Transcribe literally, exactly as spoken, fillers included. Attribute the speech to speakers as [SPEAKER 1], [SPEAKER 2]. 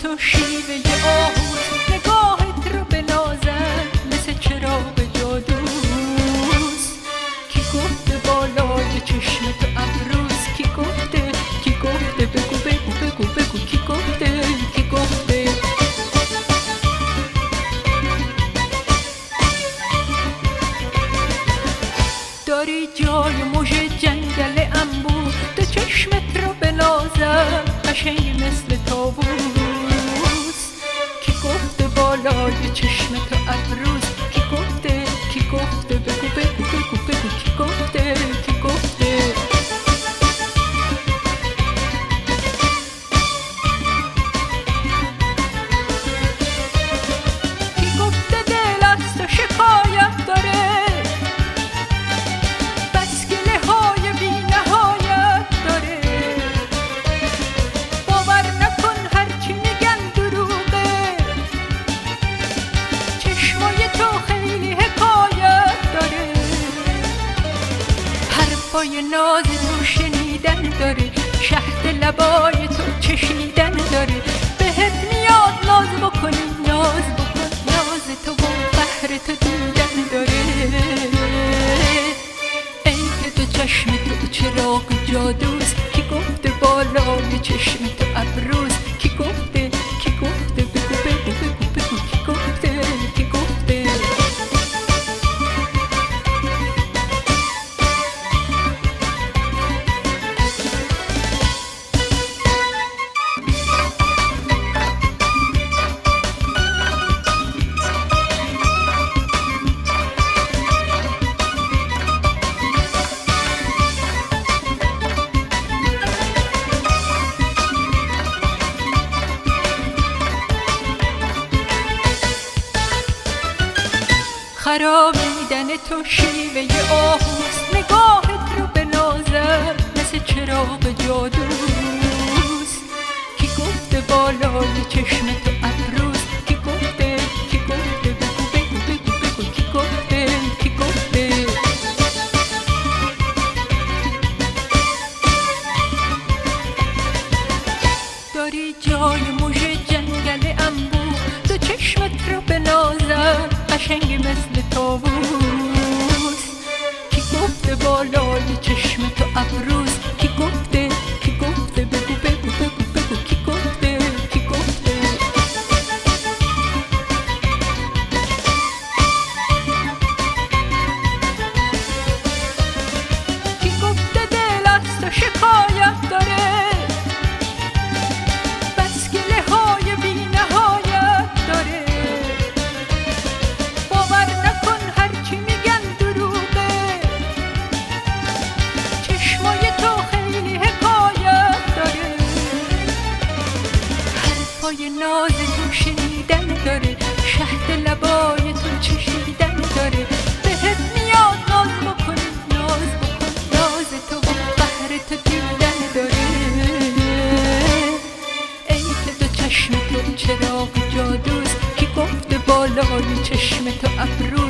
[SPEAKER 1] تو شیوه آهوست، نگاهت رو بنازم مثل چراغ جادوست. کی گفته بالای چشم تو ابروست؟ کی گفته؟ کی گفته؟ بگو بگو بگو بگو کی گفته؟ کی گفته؟ داری جای موج جنگل انبوه، تو چشمت رو بنازم قشنگ مثل تابوس. کی گفته بالای چشم تو ابروست؟ کی گفته؟ کی گفته؟ بگو بگو بگو بگو کی گفته؟ کی گفته؟ کی گفته دل از تو شکایت داره؟ پای ناز تو شنیدن داره، شهد لبای تو چشیدن داره. بهت میاد ناز بکنی، ناز بکن، ناز تو و قهر تو دیدن داره. ای که تو چشم تو چراغ جادوست، کی گفته بالای چشم تو ابروست؟ کی گفته؟ کی گفته؟ بگو بگو بگو بگو کی گفته؟ کی گفته؟ خرابیدن تو شیوه آهوست، نگاهت رو بنازم مثل چراغ جادوست. کی گفته بالای چشم تو ابروست؟ کی گفته؟ کی گفته؟ بگو بگو بگو بگو کی گفته؟ کی گفته؟ داری جای موج جنگل انبوه، تو چشمت رو بنازم قشنگ مثل تابوس. کی گفته بالای چشم تو ابروست؟ کی گفته؟ کی گفته؟ بگو بگو بگو بگو کی گفته؟ کی گفته؟ کی گفته دل از تو شکایت داره؟ پای ناز تو شنیدن داره، شهد لبای تو چشیدن داره. بهت میاد ناز بکنی، ناز بکن، ناز تو و قهر تو دیدن داره. ای که تو چشم تو چراغ جادوست، کی گفته بالای چشم تو ابرو